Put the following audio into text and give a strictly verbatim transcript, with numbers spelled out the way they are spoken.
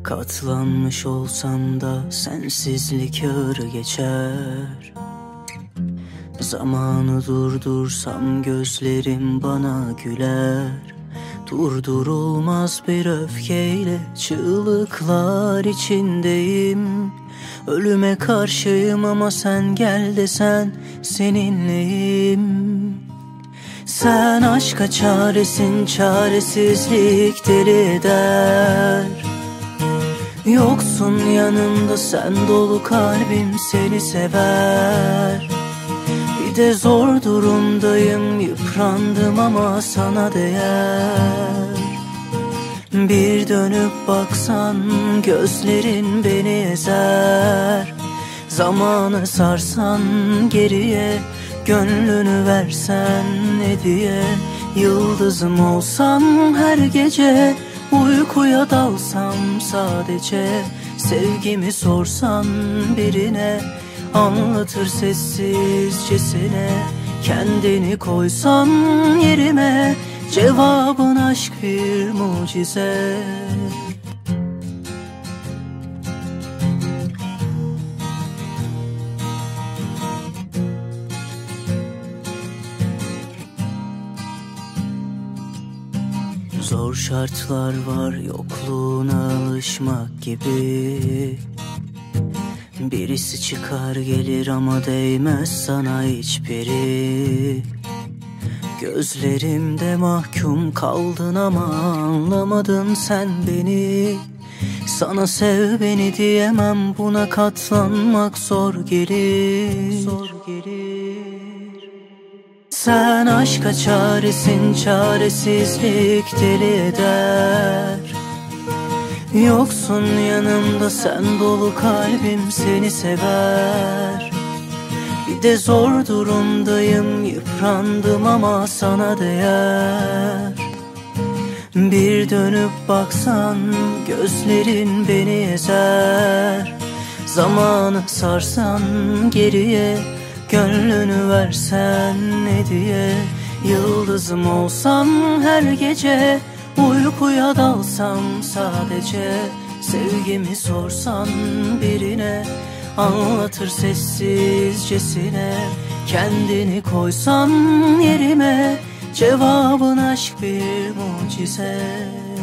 Katlanmış olsam da sensizlik ağır geçer. Zamanı durdursam gözlerim bana güler. Durdurulmaz bir öfkeyle çığlıklar içindeyim. Ölüme karşıyım ama sen gel desen seninleyim. Sen aşka çaresin, çaresizlik deli eder. Yoksun yanımda sen, dolu kalbim seni sever. Bir de zor durumdayım, yıprandım ama sana değer. Bir dönüp baksan gözlerin beni ezer. Zamanı sarsan geriye, gönlünü versen ne diye. Yıldızım olsam her gece, uykuya dalsam sadece. Sevgimi sorsan birine, anlatır sessizcesine. Kendini koysan yerime, cevabın aşk bir mucize. Zor şartlar var, yokluğuna alışmak gibi. Birisi çıkar gelir ama değmez sana hiçbiri. Gözlerimde mahkum kaldın ama anlamadın sen beni. Sana sev beni diyemem, buna katlanmak zor gelir. Zor gelir. Sen aşka çaresin, çaresizlik deli eder. Yoksun yanımda sen, dolu kalbim seni sever. Bir de zor durumdayım, yıprandım ama sana değer. Bir dönüp baksan gözlerin beni ezer. Zamanı sarsan geriye, gönlünü versen ne diye. Yıldızım olsam her gece, uykuya dalsam sadece. Sevgimi sorsan birine, anlatır sessizcesine. Kendini koysan yerime, cevabın aşk bir mucize.